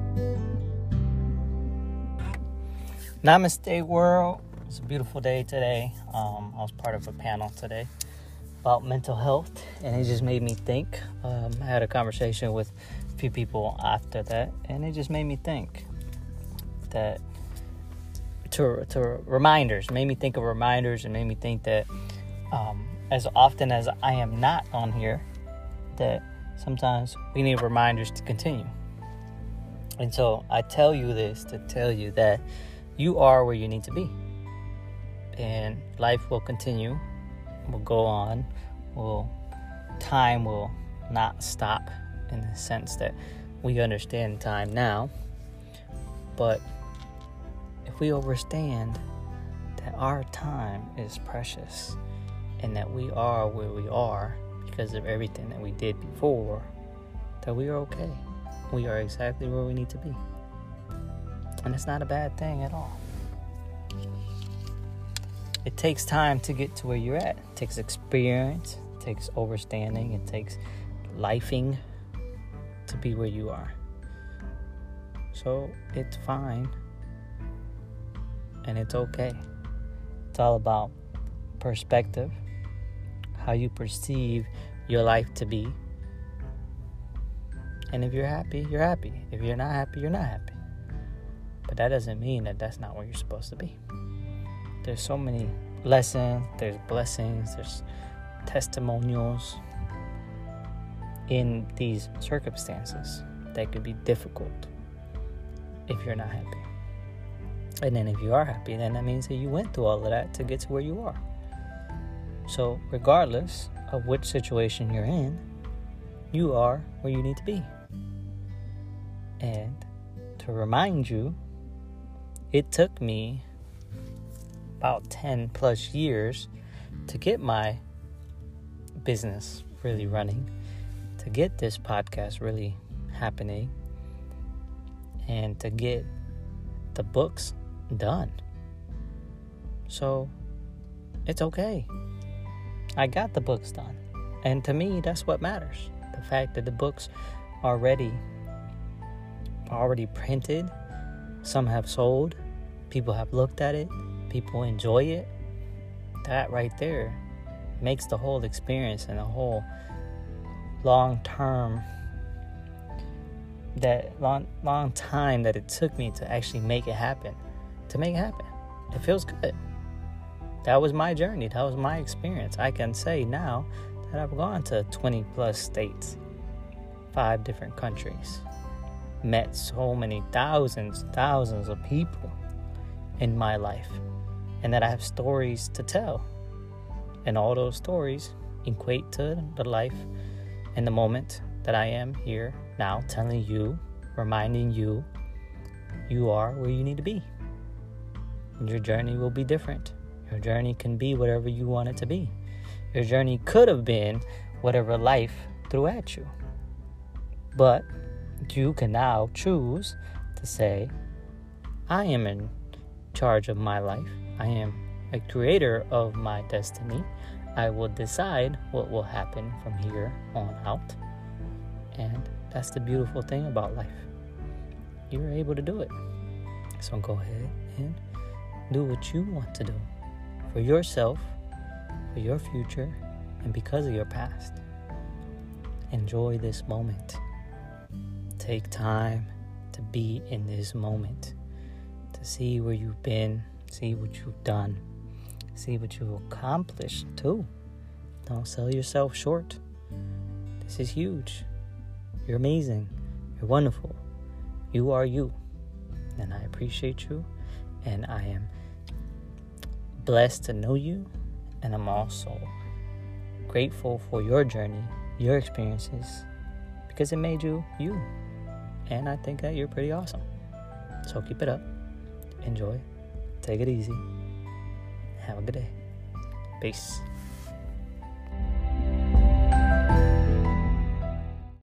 Namaste world. It's a beautiful day today. I was part of a panel today about mental health, and it just made me think. I had a conversation with a few people after that, and it just made me think that made me think of reminders, and made me think that as often as I am not on here, that sometimes we need reminders to continue. And so I tell you this to tell you that you are where you need to be. And life will continue, will go on, time will not stop in the sense that we understand time now. But if we understand that our time is precious and that we are where we are because of everything that we did before, that we are okay. We are exactly where we need to be. And it's not a bad thing at all. It takes time to get to where you're at. It takes experience. It takes understanding. It takes lifing to be where you are. So it's fine. And it's okay. It's all about perspective. How you perceive your life to be. And if you're happy, you're happy. If you're not happy, you're not happy. But that doesn't mean that that's not where you're supposed to be. There's so many lessons, there's blessings, there's testimonials in these circumstances that could be difficult if you're not happy. And then if you are happy, then that means that you went through all of that to get to where you are. So regardless of which situation you're in, you are where you need to be. And to remind you, it took me about 10 plus years to get my business really running, to get this podcast really happening, and to get the books done. So it's okay. I got the books done. And to me, that's what matters. The fact that the books are already printed. Some have sold. People have looked at it. People enjoy it. That right there makes the whole experience and the whole long time that it took me to actually make it happen. It feels good. That was my journey. That was my experience. I can say now that I've gone to 20 plus states, 5 different countries, met so many thousands of people in my life, and that I have stories to tell. And all those stories equate to the life and the moment that I am here now telling you, reminding you, you are where you need to be. And your journey will be different. Your journey can be whatever you want it to be. Your journey could have been whatever life threw at you. But you can now choose to say, I am in charge of my life. I am a creator of my destiny. I will decide what will happen from here on out. And that's the beautiful thing about life. You're able to do it. So go ahead and do what you want to do for yourself, for your future, and because of your past. Enjoy this moment. Take time to be in this moment, to see where you've been, see what you've done, see what you've accomplished too. Don't sell yourself short. This is huge. You're amazing. You're wonderful. You are you. And I appreciate you. And I am blessed to know you. And I'm also grateful for your journey, your experiences, because it made you you. And I think that you're pretty awesome. So keep it up. Enjoy. Take it easy. Have a good day. Peace.